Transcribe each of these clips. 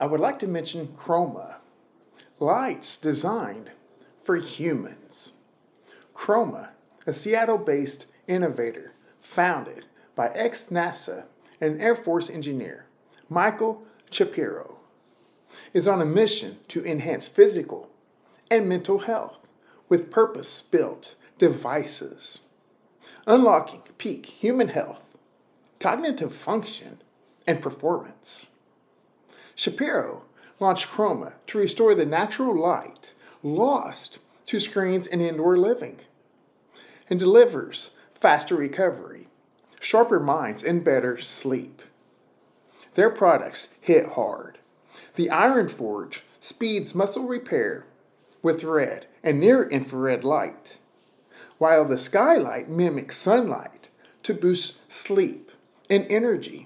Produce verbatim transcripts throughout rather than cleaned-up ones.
I would like to mention Chroma, lights designed for humans. Chroma, a Seattle-based innovator founded by ex-NASA and Air Force engineer Michael Shapiro, is on a mission to enhance physical and mental health with purpose-built devices, unlocking peak human health, cognitive function, and performance. Shapiro launched Chroma to restore the natural light lost to screens in indoor living and delivers faster recovery, sharper minds, and better sleep. Their products hit hard. The Iron Forge speeds muscle repair with red and near-infrared light, while the Skylight mimics sunlight to boost sleep and energy.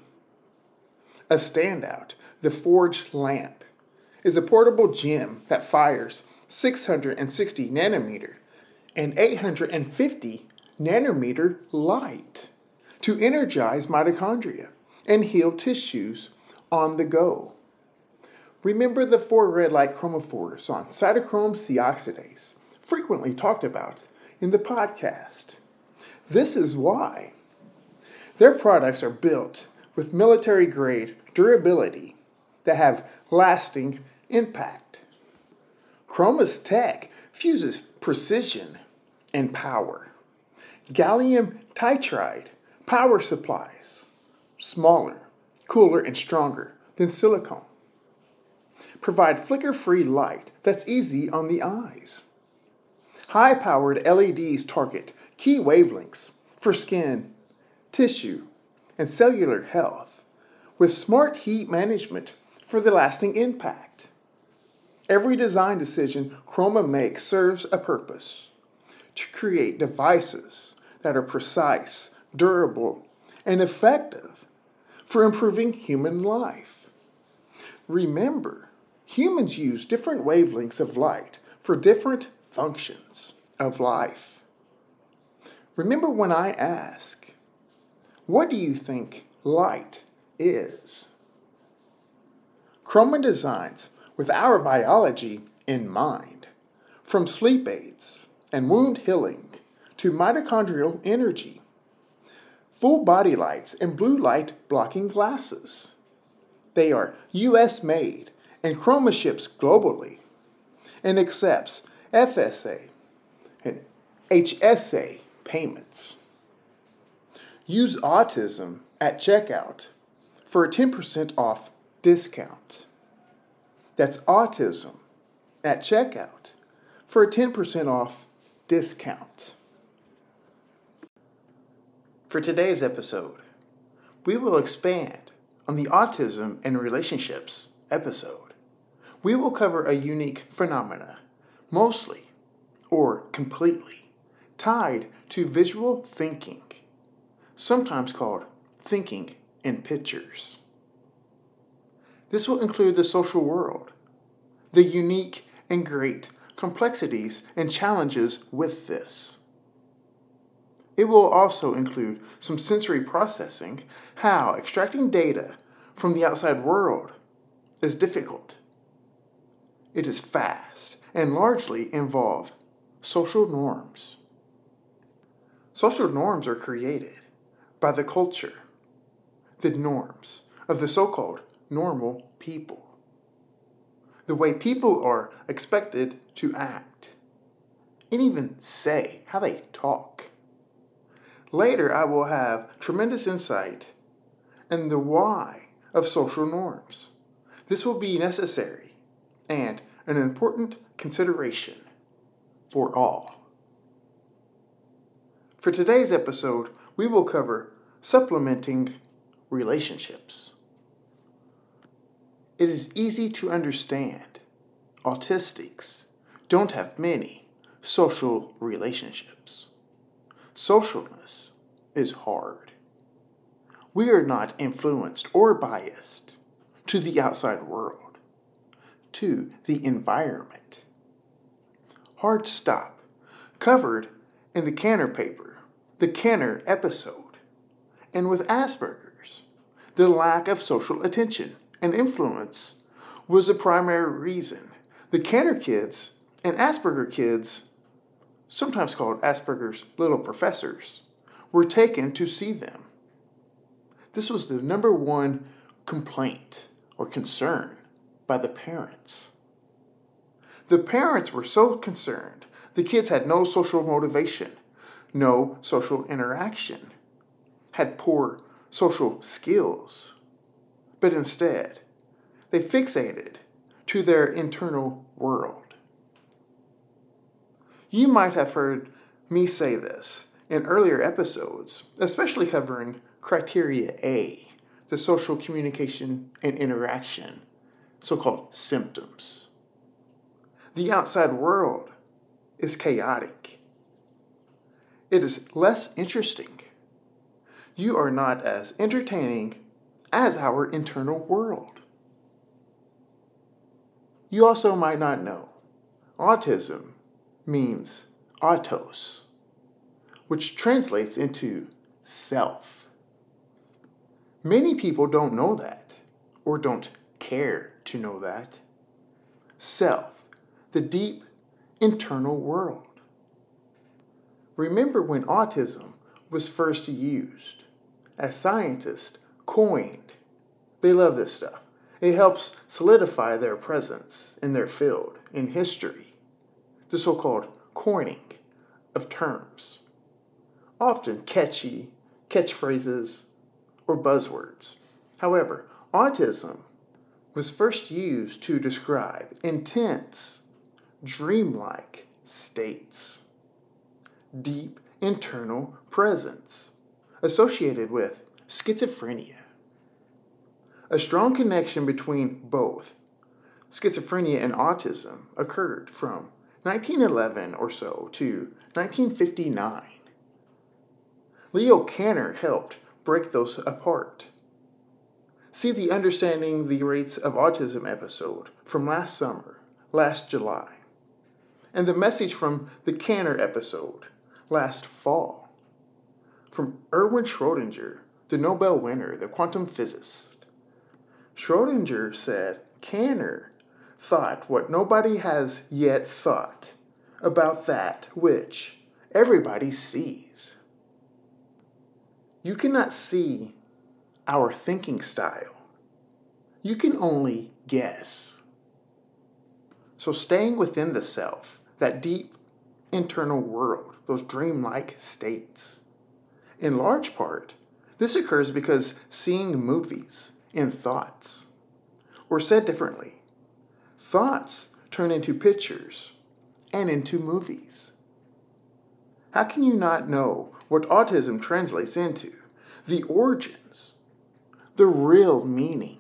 A standout, the Forge lamp, is a portable gem that fires six hundred sixty nanometer and eight hundred fifty nanometer light to energize mitochondria and heal tissues on the go. Remember the four red light chromophores on cytochrome C oxidase, frequently talked about in the podcast. This is why. Their products are built with military-grade durability that have lasting impact. Chroma's tech fuses precision and power. Gallium titride power supplies, smaller, cooler, and stronger than silicone, provide flicker-free light that's easy on the eyes. High-powered L E Ds target key wavelengths for skin, tissue, and cellular health, with smart heat management for the lasting impact. Every design decision Chroma makes serves a purpose: to create devices that are precise, durable, and effective for improving human life. Remember, humans use different wavelengths of light for different functions of life. Remember when I ask, what do you think light is? Chroma designs with our biology in mind, from sleep aids and wound healing to mitochondrial energy, full body lights, and blue light blocking glasses. They are U S made and Chroma ships globally and accepts F S A and H S A payments. Use autism at checkout for a ten percent off discount. That's autism at checkout for a ten percent off discount. For today's episode, we will expand on the autism and relationships episode. We will cover a unique phenomena, mostly or completely tied to visual thinking, sometimes called thinking in pictures. This will include the social world, the unique and great complexities and challenges with this. It will also include some sensory processing, how extracting data from the outside world is difficult. It is fast and largely involve social norms. Social norms are created by the culture, the norms of the so-called normal people, the way people are expected to act, and even say how they talk. Later, I will have tremendous insight in the why of social norms. This will be necessary and an important consideration for all. For today's episode, we will cover supplementing relationships. It is easy to understand autistics don't have many social relationships. Socialness is hard. We are not influenced or biased to the outside world, to the environment. Hard stop, covered in the Canner paper, the Canner episode, and with Asperger's, the lack of social attention and influence was the primary reason the Kanner kids and Asperger kids, sometimes called Asperger's little professors, were taken to see them. This was the number one complaint or concern by the parents. The parents were so concerned the kids had no social motivation, no social interaction, had poor social skills, but instead they fixated to their internal world. You might have heard me say this in earlier episodes, especially covering criteria A, the social communication and interaction, so-called symptoms. The outside world is chaotic. It is less interesting. You are not as entertaining as our internal world. You also might not know, autism means autos, which translates into self. Many people don't know that, or don't care to know that. Self, the deep internal world. Remember when autism was first used, as scientists coined. They love this stuff. It helps solidify their presence in their field, in history. The so-called coining of terms. Often catchy catchphrases or buzzwords. However, autism was first used to describe intense, dreamlike states. Deep internal presence associated with schizophrenia. A strong connection between both schizophrenia and autism occurred from nineteen eleven or so to nineteen fifty-nine. Leo Kanner helped break those apart. See the Understanding the Rates of Autism episode from last summer, last July, and the message from the Kanner episode last fall, from Erwin Schrödinger, the Nobel winner, the quantum physicist. Schrödinger said Kanner thought what nobody has yet thought about that which everybody sees. You cannot see our thinking style. You can only guess. So staying within the self, that deep internal world, those dreamlike states. In large part, this occurs because seeing movies in thoughts, or said differently, thoughts turn into pictures and into movies. How can you not know what autism translates into? The origins, the real meaning.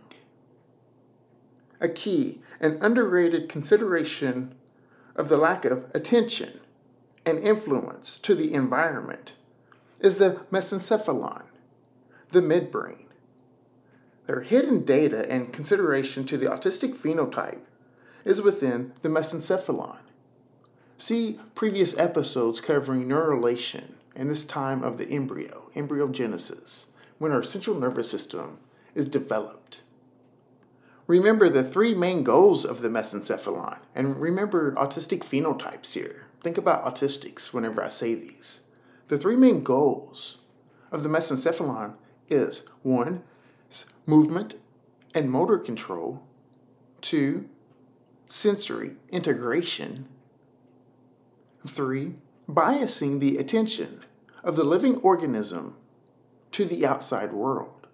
A key and underrated consideration of the lack of attention and influence to the environment is the mesencephalon, the midbrain. Their hidden data and consideration to the autistic phenotype is within the mesencephalon. See previous episodes covering neurulation and this time of the embryo, embryogenesis, when our central nervous system is developed. Remember the three main goals of the mesencephalon, and remember autistic phenotypes here. Think about autistics whenever I say these. The three main goals of the mesencephalon is one, movement and motor control, two, sensory integration, three, biasing the attention of the living organism to the outside world.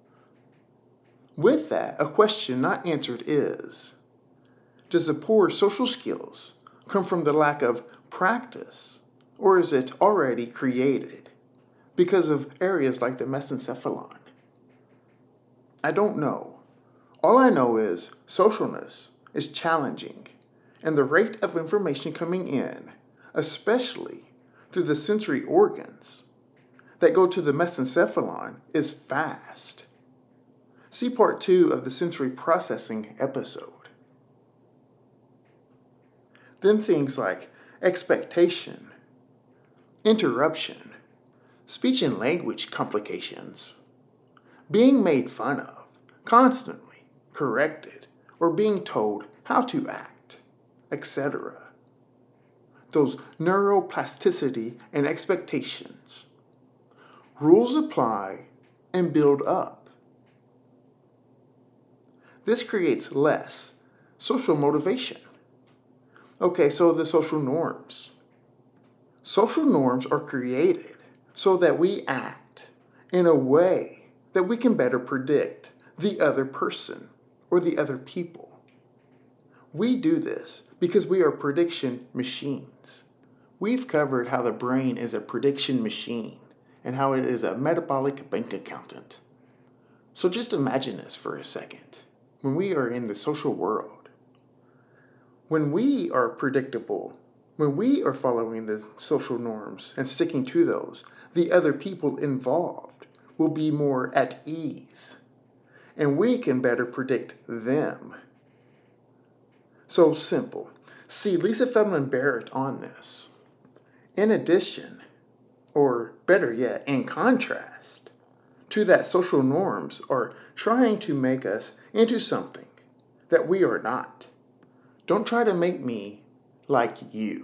With that, a question not answered is, does the poor social skills come from the lack of practice, or is it already created because of areas like the mesencephalon? I don't know. All I know is socialness is challenging, and the rate of information coming in, especially through the sensory organs that go to the mesencephalon, is fast. See part two of the sensory processing episode. Then things like expectation, interruption, speech and language complications, being made fun of, constantly corrected, or being told how to act, et cetera. Those neuroplasticity and expectations. Rules apply and build up. This creates less social motivation. Okay, so the social norms. Social norms are created so that we act in a way that we can better predict the other person or the other people. We do this because we are prediction machines. We've covered how the brain is a prediction machine and how it is a metabolic bank accountant. So just imagine this for a second. When we are in the social world, when we are predictable, when we are following the social norms and sticking to those, the other people involved will be more at ease, and we can better predict them. So simple. See Lisa Feldman Barrett on this. In addition, or better yet, in contrast to that, social norms are trying to make us into something that we are not. Don't try to make me like you.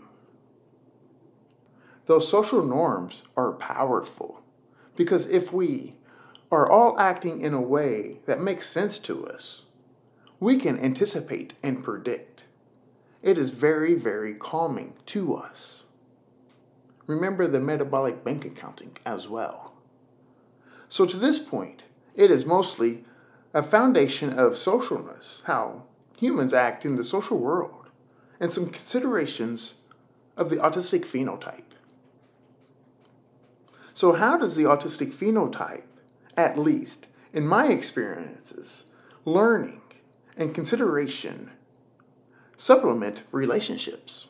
Those social norms are powerful because if we are all acting in a way that makes sense to us, we can anticipate and predict. It is very, very calming to us. Remember the metabolic bank accounting as well. So to this point, it is mostly a foundation of socialness, how humans act in the social world, and some considerations of the autistic phenotype. So how does the autistic phenotype, at least in my experiences, learning and consideration, supplement relationships?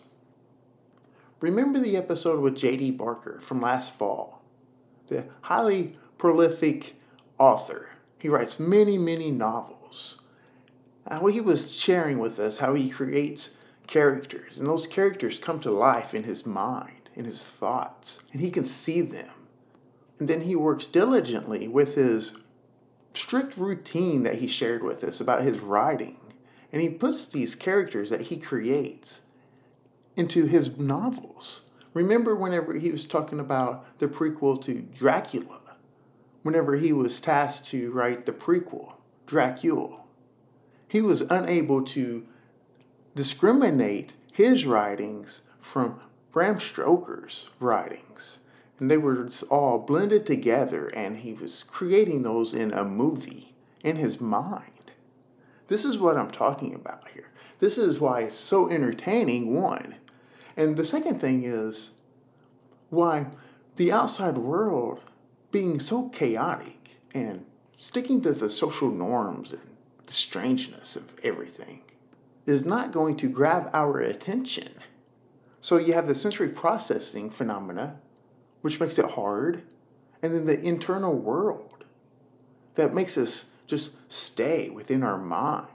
Remember the episode with J D Barker from last fall, the highly prolific author. He writes many, many novels. How he was sharing with us how he creates characters, and those characters come to life in his mind, in his thoughts, and he can see them. And then he works diligently with his strict routine that he shared with us about his writing. And he puts these characters that he creates into his novels. Remember whenever he was talking about the prequel to Dracula, whenever he was tasked to write the prequel, Dracula, he was unable to discriminate his writings from Bram Stoker's writings. And they were all blended together, and he was creating those in a movie in his mind. This is what I'm talking about here. This is why it's so entertaining, one. And the second thing is why the outside world being so chaotic and sticking to the social norms and the strangeness of everything is not going to grab our attention. So you have the sensory processing phenomena, which makes it hard, and then the internal world that makes us just stay within our mind.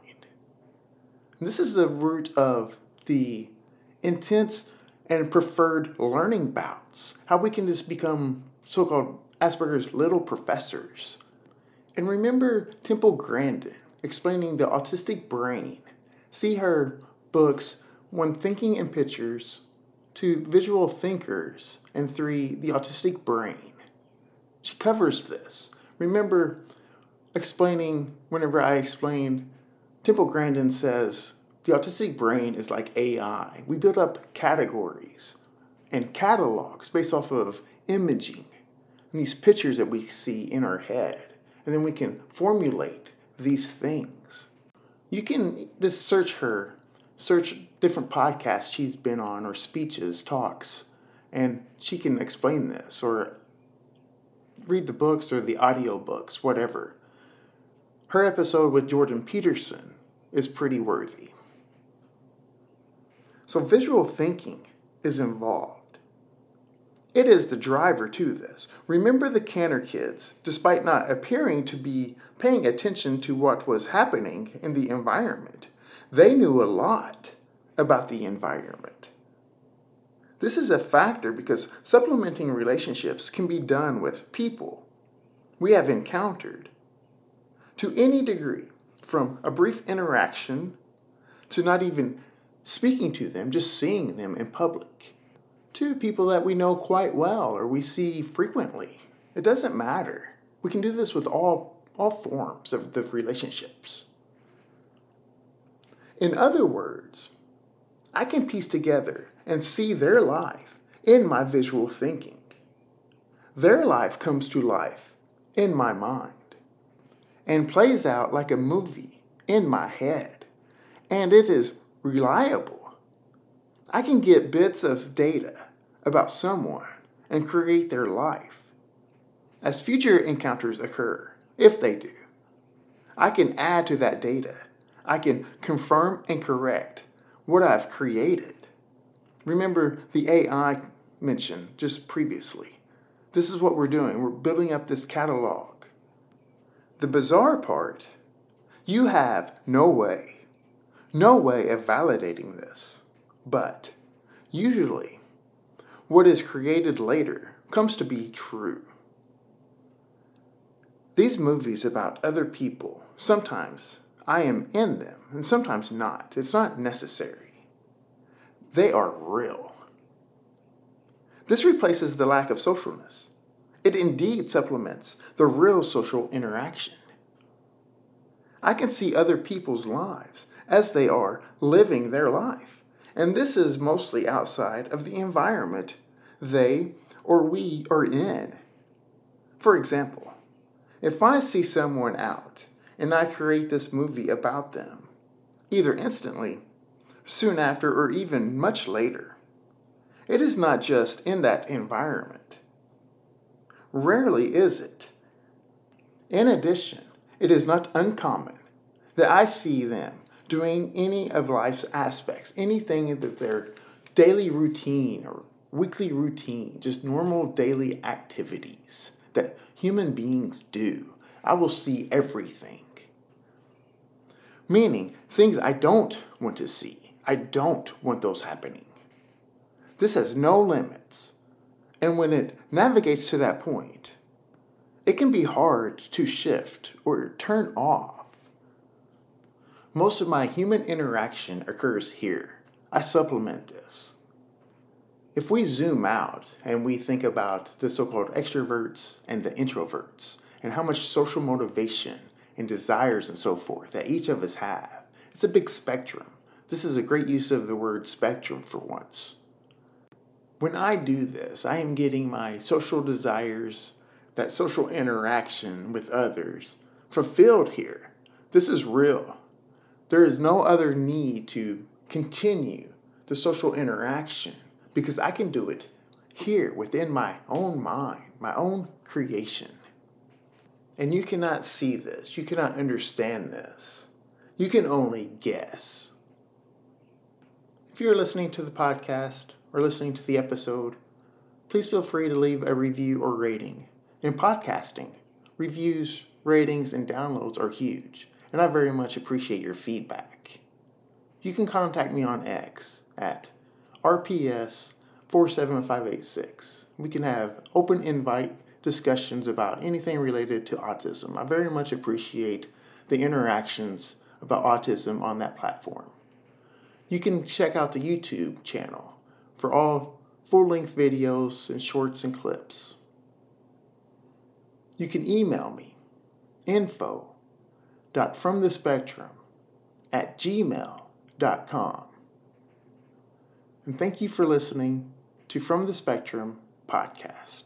And this is the root of the intense and preferred learning bouts, how we can just become so-called Asperger's little professors. And remember Temple Grandin explaining the autistic brain. See her books, When Thinking in Pictures, two, Visual Thinkers, and three, The Autistic Brain. She covers this. Remember explaining, whenever I explained, Temple Grandin says, the autistic brain is like A I. We build up categories and catalogs based off of imaging and these pictures that we see in our head. And then we can formulate these things. You can just search her, search different podcasts she's been on or speeches, talks, and she can explain this, or read the books or the audio books, whatever. Her episode with Jordan Peterson is pretty worthy. So visual thinking is involved. It is the driver to this. Remember the Cantor kids, despite not appearing to be paying attention to what was happening in the environment, they knew a lot about the environment. This is a factor because supplementing relationships can be done with people we have encountered to any degree, from a brief interaction to not even speaking to them, just seeing them in public, to people that we know quite well or we see frequently. It doesn't matter. We can do this with all, all forms of the relationships. In other words, I can piece together and see their life in my visual thinking. Their life comes to life in my mind and plays out like a movie in my head. And it is reliable. I can get bits of data about someone and create their life. As future encounters occur, if they do, I can add to that data. I can confirm and correct what I've created. Remember the A I mentioned just previously. This is what we're doing. We're building up this catalog. The bizarre part, you have no way, no way of validating this. But usually, what is created later comes to be true. These movies about other people, sometimes I am in them, and sometimes not. It's not necessary. They are real. This replaces the lack of socialness. It indeed supplements the real social interaction. I can see other people's lives as they are living their life. And this is mostly outside of the environment they or we are in. For example, if I see someone out and I create this movie about them, either instantly, soon after, or even much later, it is not just in that environment. Rarely is it. In addition, it is not uncommon that I see them doing any of life's aspects, anything that their daily routine or weekly routine, just normal daily activities that human beings do. I will see everything. Meaning, things I don't want to see. I don't want those happening. This has no limits. And when it navigates to that point, it can be hard to shift or turn off. Most of my human interaction occurs here. I supplement this. If we zoom out and we think about the so-called extroverts and the introverts and how much social motivation and desires and so forth that each of us have, it's a big spectrum. This is a great use of the word spectrum for once. When I do this, I am getting my social desires, that social interaction with others, fulfilled here. This is real. There is no other need to continue the social interaction because I can do it here within my own mind, my own creation. And you cannot see this. You cannot understand this. You can only guess. If you're listening to the podcast or listening to the episode, please feel free to leave a review or rating. In podcasting, reviews, ratings, and downloads are huge, and I very much appreciate your feedback. You can contact me on X at R P S four seven five eight six. We can have open invite discussions about anything related to autism. I very much appreciate the interactions about autism on that platform. You can check out the YouTube channel for all full-length videos and shorts and clips. You can email me, info.fromthespectrum at gmail dot com. And thank you for listening to From the Spectrum podcast.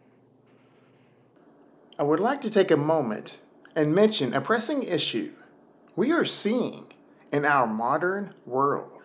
I would like to take a moment and mention a pressing issue we are seeing in our modern world.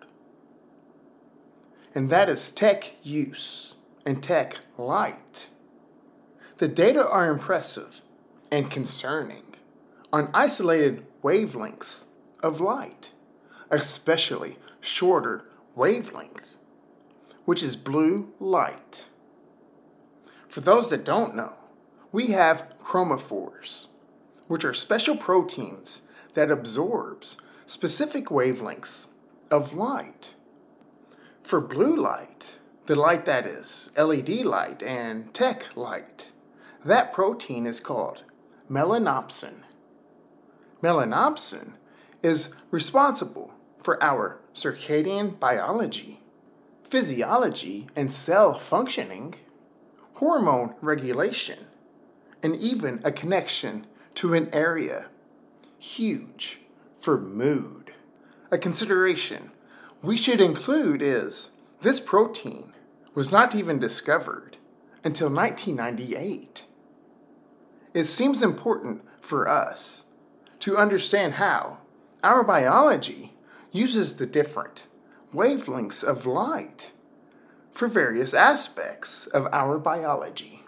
And that is tech use and tech light. The data are impressive and concerning on isolated wavelengths of light, especially shorter wavelengths, which is blue light. For those that don't know, we have chromophores, which are special proteins that absorbs specific wavelengths of light. For blue light, the light that is L E D light and tech light, that protein is called melanopsin. Melanopsin is responsible for our circadian biology, physiology and cell functioning, hormone regulation, and even a connection to an area huge for mood. A consideration we should include is this protein was not even discovered until nineteen ninety-eight. It seems important for us to understand how our biology uses the different wavelengths of light for various aspects of our biology.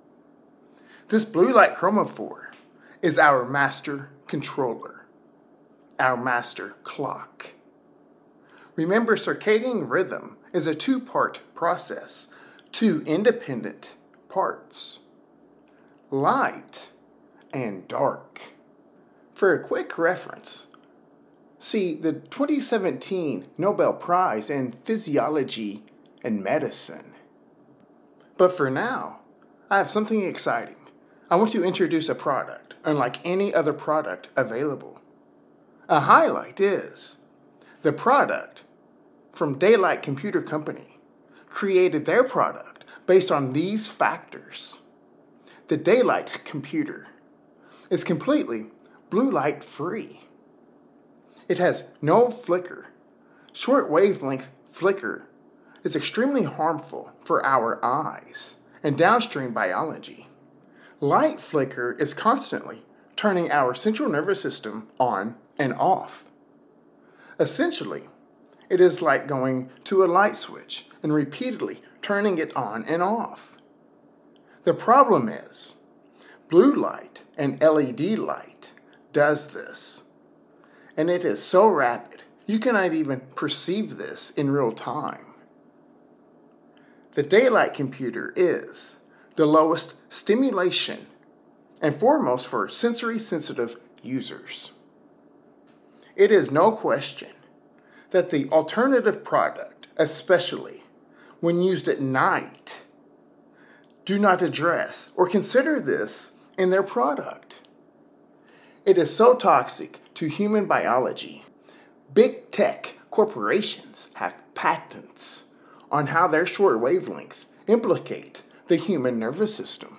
This blue light chromophore is our master controller, our master clock. Remember, circadian rhythm is a two-part process, two independent parts, light and dark. For a quick reference, see the twenty seventeen Nobel Prize in Physiology and Medicine. But for now, I have something exciting. I want to introduce a product unlike any other product available. A highlight is the product from Daylight Computer Company created their product based on these factors. The Daylight computer is completely blue light free. It has no flicker. Short wavelength flicker is extremely harmful for our eyes and downstream biology. Light flicker is constantly turning our central nervous system on and off. Essentially, it is like going to a light switch and repeatedly turning it on and off. The problem is, blue light and L E D light does this, and it is so rapid you cannot even perceive this in real time. The Daylight computer is the lowest stimulation and foremost for sensory sensitive users. It is no question that the alternative product, especially when used at night, do not address or consider this in their product. It is so toxic to human biology. Big tech corporations have patents on how their short wavelength implicate the human nervous system.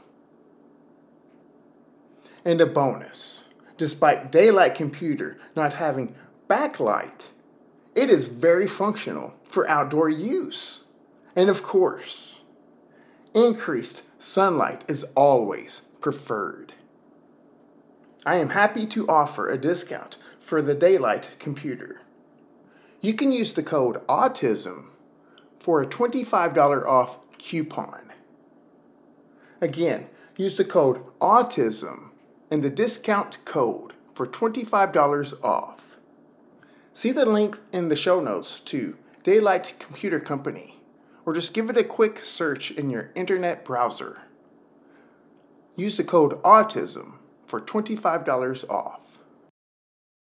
And a bonus, despite Daylight computer not having backlight, it is very functional for outdoor use. And of course, increased sunlight is always preferred. I am happy to offer a discount for the Daylight computer. You can use the code AUTISM for a twenty-five dollars off coupon. Again, use the code AUTISM and the discount code for twenty-five dollars off. See the link in the show notes to Daylight Computer Company, or just give it a quick search in your internet browser. Use the code AUTISM for twenty-five dollars off.